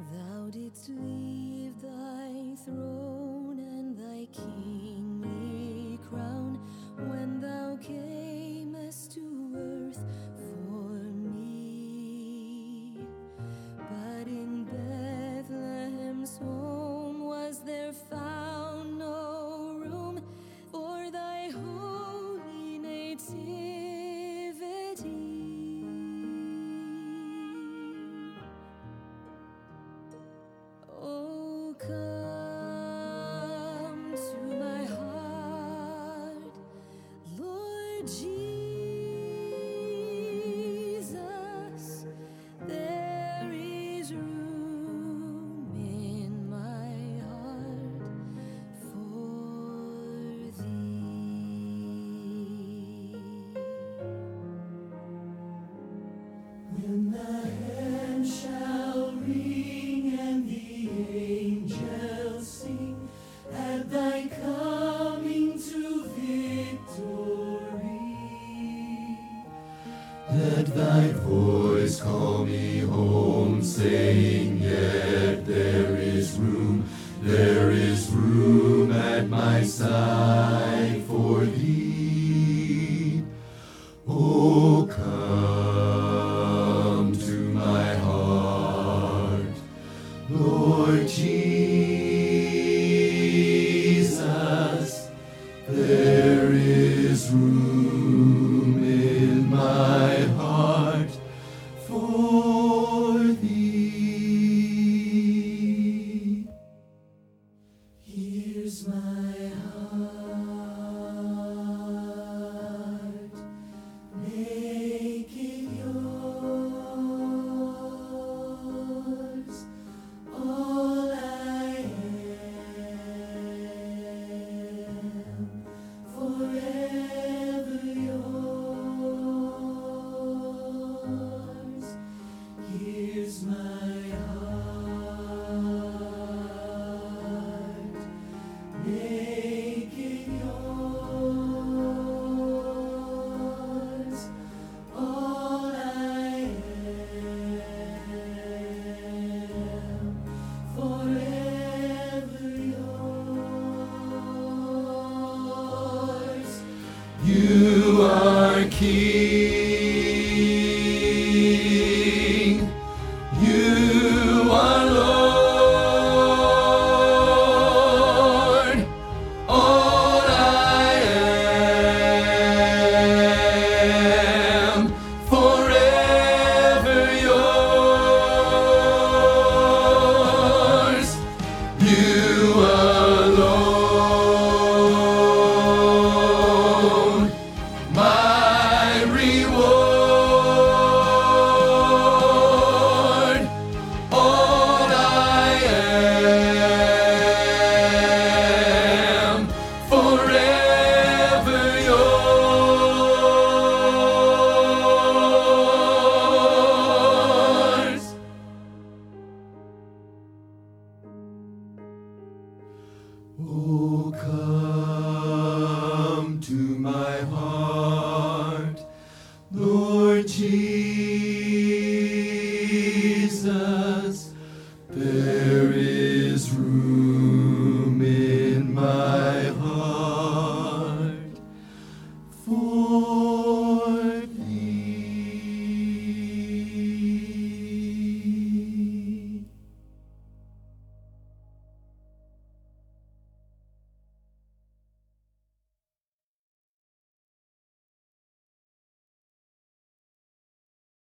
Thou didst leave thy throne and thy kingly crown when thou camest to earth for me. But in Bethlehem's home was there found no room for thy holy nativity. Oh, come to my heart, Lord Jesus. There is room in my heart for thee. When the hand shall ring and the angels sing at thy coming to victory, let thy voice call me home, saying, yet there is room at my side for thee.